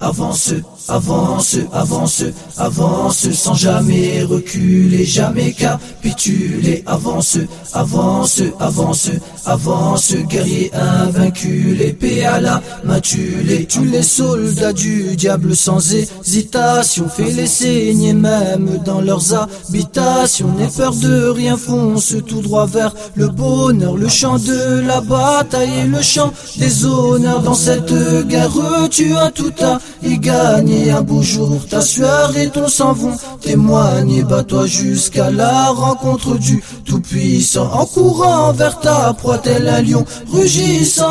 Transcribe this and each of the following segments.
Avance, avance, avance, avance, sans jamais reculer, jamais capituler. Avance, avance, avance, avance, guerrier invaincu, l'épée à la main tu les soldats du diable sans hésitation, fais-les saigner même dans leurs habitations. N'aie peur de rien, fonce tout droit vers le bonheur, le chant de la bataille et le chant des honneurs. Dans cette guerre tu as tout à y gagner, un beau jour ta sueur et ton sang vont témoigner. Bats-toi jusqu'à la rencontre du Tout-Puissant, en courant vers ta proie tel un lion rugissant.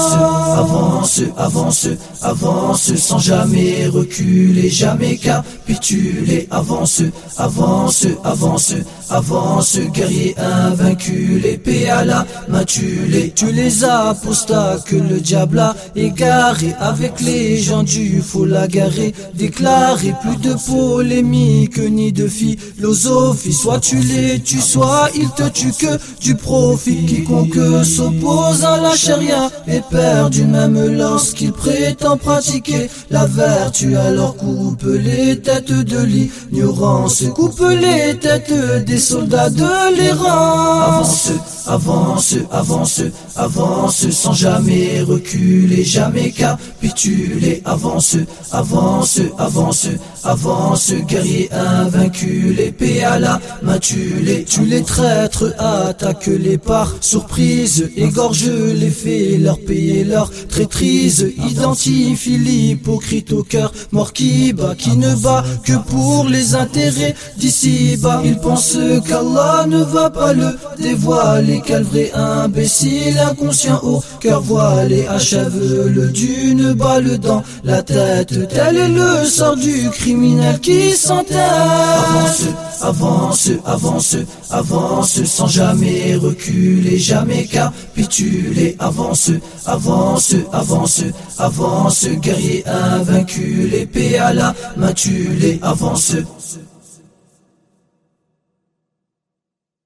Avance, avance, avance, avance, sans jamais reculer, jamais capituler. Avance, avance, avance, avance, guerrier invaincu, l'épée à la main tu les apostats que le diable a égaré, avec les gens du faux la guerre déclaré. Plus de polémique ni de philosophie, soit tu les tues, soit ils te tuent, que du profit. Quiconque s'oppose à la charia est perdu, même lorsqu'il prétend pratiquer la vertu. Alors coupe les têtes de l'ignorance, coupe les têtes des soldats de l'errance. Avance, avance, avance, sans jamais reculer, jamais capituler. Avance, avance, avance, avance, guerrier invaincu, l'épée à la main tu les traîtres, attaque les par surprise, égorge les faits, leur payer leur traîtrise. Identifie l'hypocrite au cœur mort qui bat, qui ne bat que pour les intérêts d'ici-bas. Il pense qu'Allah ne va pas le dévoiler, quel vrai imbécile inconscient au cœur voilé, achève-le d'une balle dans la tête. Tel est le sort du criminel qui s'entête. Avance, avance, avance, avance, sans jamais reculer, jamais capituler. Avance, avance, avance, avance, guerrier invaincu, l'épée à la main tu avance.